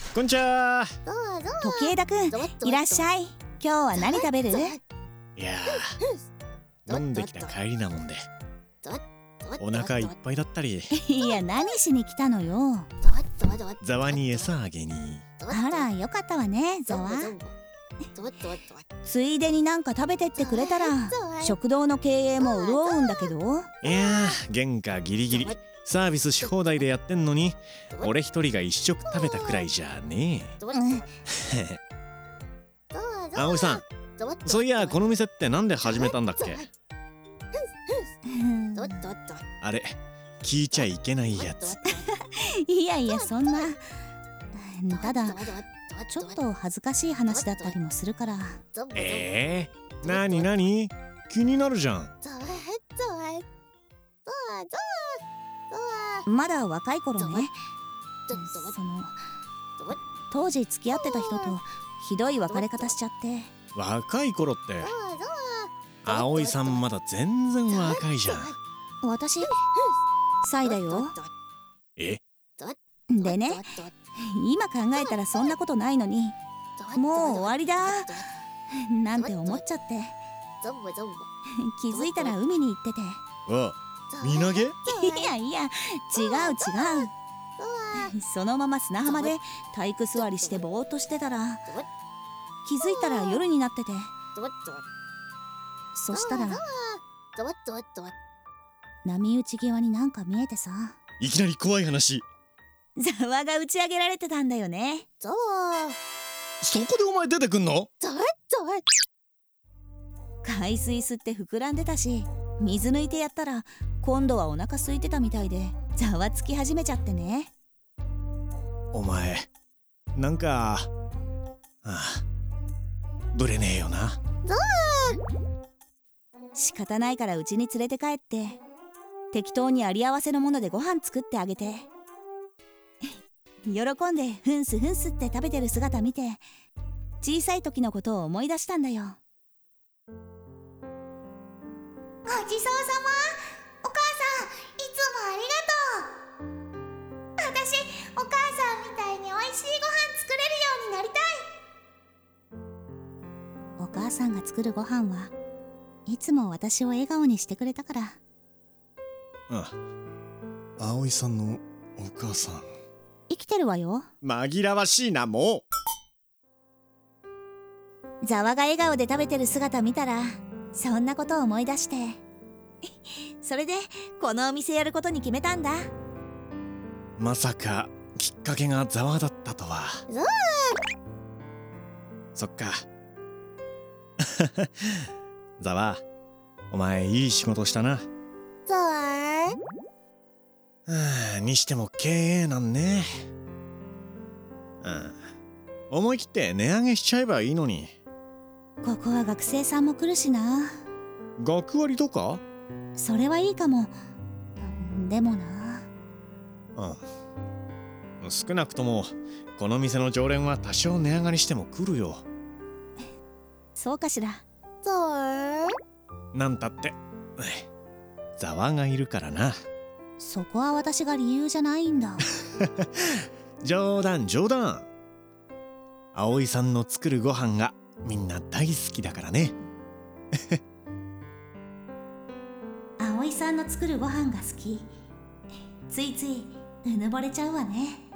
こんにちは。 時枝くん、いらっしゃい。今日は何食べる？ いやー、飲んできた帰りなもんでお腹いっぱいだったり。 いや、何しに来たのよ。 ざわに餌あげに。 あら、よかったわね、ざわ。ついでになんか食べてってくれたら食堂の経営も潤うんだけど。 いやー、原価ギリギリサービスし放題でやってんのに、俺一人が一食食べたくらいじゃねえ。葵さん、そういやこの店ってなんで始めたんだっけ？あれ、聞いちゃいけないやつ。 いやいや、そんな。ただちょっと恥ずかしい話だったりもするから。 なになに？気になるじゃん。 まだ若い頃ね、当時付き合ってた人とひどい別れ方しちゃって。 若い頃って葵さんまだ全然若いじゃん。 私サイだよ。でね、今考えたらそんなことないのに、もう終わりだなんて思っちゃって、気づいたら海に行ってて。 あ、身投げ？ いやいや、違う。そのまま砂浜で体育座りしてぼーっとしてたら、気づいたら夜になってて。そしたら波打ち際になんか見えてさ。 いきなり怖い話。 ざわが打ち上げられてたんだよね。 そこでお前出てくんの？ 海水吸って膨らんでたし、水抜いてやったら今度はお腹空いてたみたいでざわつき始めちゃってね。 お前なんかぶれねえよな。 仕方ないからうちに連れて帰って適当にあり合わせのものでご飯作ってあげて、喜んでふんすって食べてる姿見て、小さい時のことを思い出したんだよ。 ごちそうさま。お母さん、いつもありがとう。私、お母さんみたいにおいしいご飯作れるようになりたい。 お母さんが作るご飯はいつも私を笑顔にしてくれたから。 葵さんのお母さん生きてるわよ。 紛らわしいな、もう。ざわが笑顔で食べてる姿見たらそんなことを思い出してそれでこのお店やることに決めたんだ。 まさかきっかけがざわだったとは。そっか。ざわ、お前いい仕事したな。にしても経営なんね。思い切って値上げしちゃえばいいのに。 ここは学生さんも来るしな。 学割とか？ それはいいかも。でもな。 少なくともこの店の常連は多少値上がりしても来るよ。 そうかしら。 なんたってざわがいるからな。 そこは私が理由じゃないんだ。 冗談。葵さんの作るご飯がみんな大好きだからね。 葵さんの作るご飯が好き。ついついうぬぼれちゃうわね。